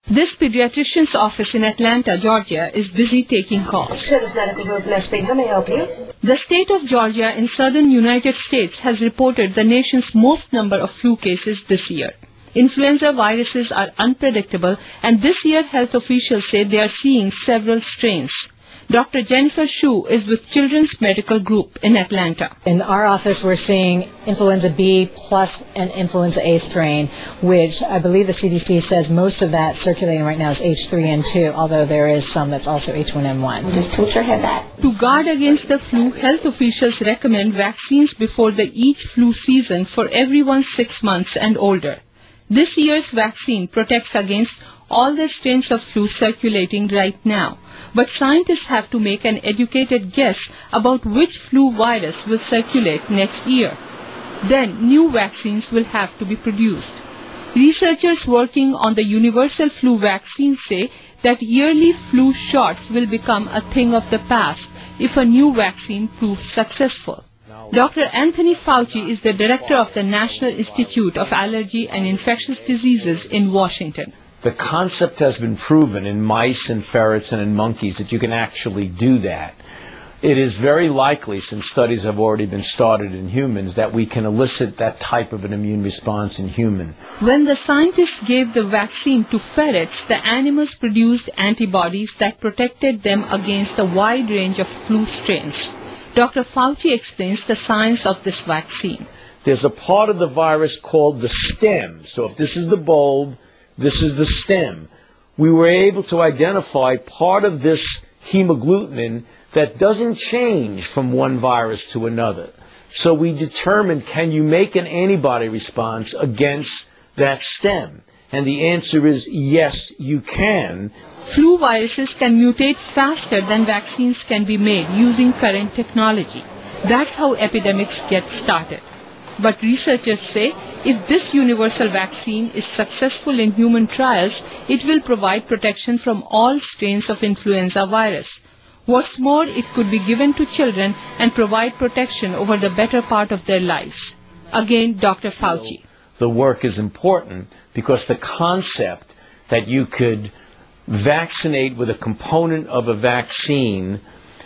This pediatrician's office in Atlanta, Georgia, is busy taking calls. Service Medical Group, Nesby, how may I help you? The state of Georgia in southern United States has reported the nation's most number of flu cases this year. Influenza viruses are unpredictable, and this year health officials say they are seeing several strains. Dr. Jennifer Shu is with Children's Medical Group in Atlanta. In our office, we're seeing influenza B plus an influenza A strain, which I believe the CDC says most of that circulating right now is H3N2, although there is some that's also H1N1. Just tilt your head back. To guard against the flu, health officials recommend vaccines before each flu season for everyone 6 months and older. This year's vaccine protects against all the strains of flu circulating right now, but scientists have to make an educated guess about which flu virus will circulate next year. Then new vaccines will have to be produced. Researchers working on the universal flu vaccine say that yearly flu shots will become a thing of the past if a new vaccine proves successful. Dr. Anthony Fauci is the director of the National Institute of Allergy and Infectious Diseases in Washington. The concept has been proven in mice and ferrets and in monkeys that you can actually do that. It is very likely, since studies have already been started in humans, that we can elicit that type of an immune response in humans. When the scientists gave the vaccine to ferrets, the animals produced antibodies that protected them against a wide range of flu strains. Dr. Fauci explains the science of this vaccine. There's a part of the virus called the stem. So if this is the bulb, this is the stem. We were able to identify part of this hemagglutinin that doesn't change from one virus to another. So we determined, can you make an antibody response against that stem? And the answer is yes, you can. Flu viruses can mutate faster than vaccines can be made using current technology. That's how epidemics get started. But researchers say if this universal vaccine is successful in human trials, it will provide protection from all strains of influenza virus. What's more, it could be given to children and provide protection over the better part of their lives. Again, Dr. Fauci. The work is important because the concept that you could vaccinate with a component of a vaccine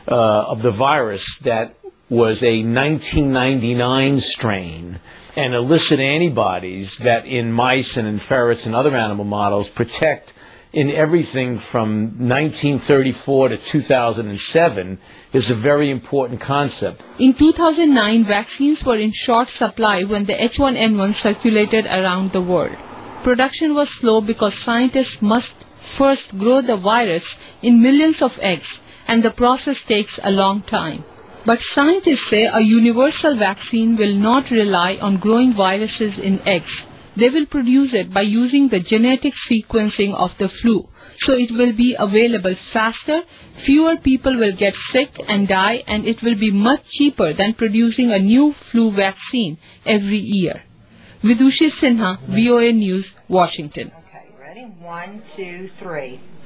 of the virus that was a 1999 strain and elicit antibodies that in mice and in ferrets and other animal models protect in everything from 1934 to 2007 is a very important concept. In 2009, vaccines were in short supply when the H1N1 circulated around the world. Production was slow because scientists must first grow the virus in millions of eggs, and the process takes a long time. But scientists say a universal vaccine will not rely on growing viruses in eggs. They will produce it by using the genetic sequencing of the flu. So it will be available faster, fewer people will get sick and die, and it will be much cheaper than producing a new flu vaccine every year. Vidushi Sinha, VOA News, Washington. Okay, ready? 1, 2, 3.